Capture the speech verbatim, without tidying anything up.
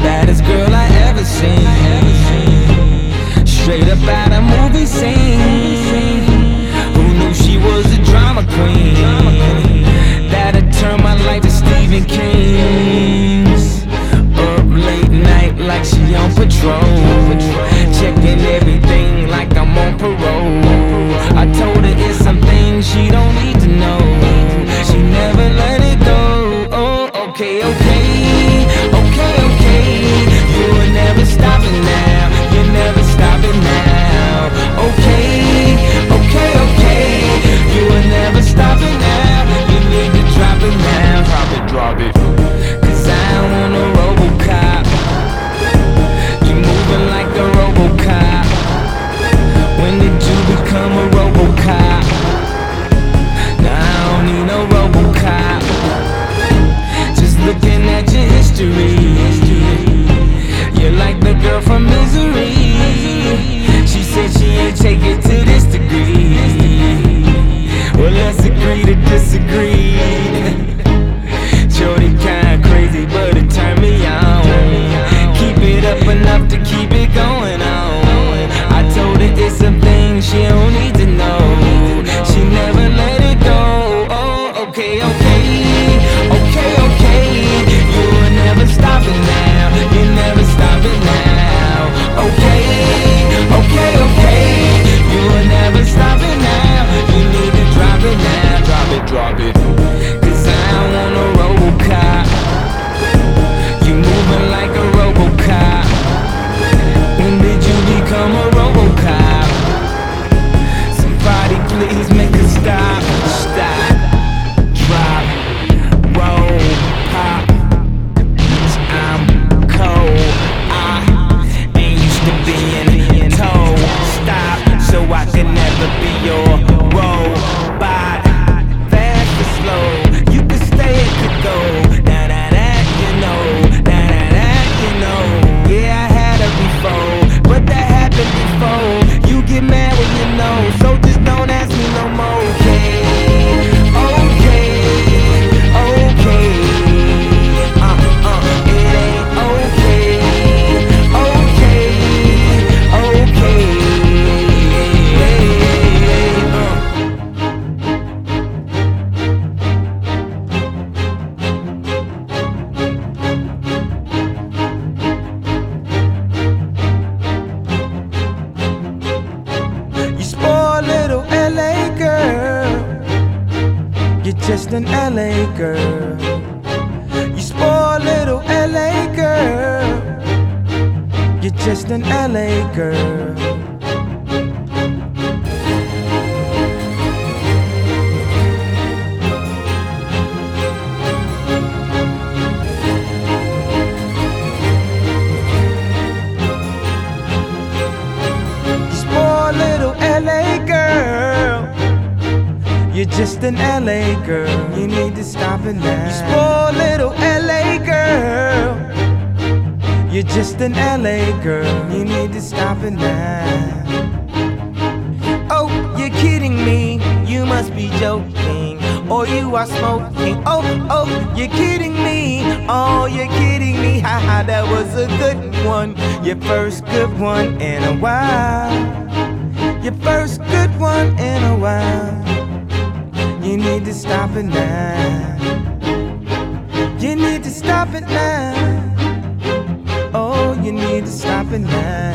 Baddest girl I ever seen, straight up out a movie scene. Who knew she was a drama queen? That'd turn my life to Stephen King's. Up late night like she on patrol, checking everything like I'm on parole. I told her it's some things she don't need to know. She never let it go. Oh, okay, okay, okay, okay. You will never stop it now. You never stop it now. Okay, okay, okay. You will never stop it now. You need to drop it now. Drop it, drop it. Cause I don't want a Robocop. You moving like a Robocop. When did you become a Robocop? Now I don't need no Robocop. Just looking at your history, you're like the girl from Misery. She said she ain't take it to this degree. Well, let's agree to disagree. Shorty kinda crazy, but it turned me on. Keep it up enough to keep it going on. I told her it's some things she don't need to know. She never let it go. Oh, okay, okay, okay, okay. You will never stop it now. You never stop it now. Okay, okay, okay. You will never stop it now. You need to drop it now. Drop it, drop it. Cause I don't want a Robocop. You moving like a Robocop. When did you become a Robocop? Somebody please make a stop. Stop, drop, roll, pop. I'm cold. I ain't used to being told stop, so I could never be your robot. Fast or slow, you could stay, it could go. Now that that you know, now that that you know. Yeah, I had her before, but that happened before. You get mad when you know, so just don't ask me no more. Okay, okay, okay. Uh, uh, it ain't okay, okay, okay. Uh. You spoiled little L A girl. You're just an L A girl. You spoiled little L A girl. You're just an L A girl. You spoiled little L A girl. You're just an L A girl. You need to stop it now. You spoiled little L A girl. You're just an L A girl. You need to stop it now. Oh, you're kidding me. You must be joking, or you are smoking. Oh, oh, you're kidding me. Oh, you're kidding me. Haha, that was a good one. Your first good one in a while. Your first good one in a while. You need to stop it now. You need to stop it now. Oh, you need to stop it now.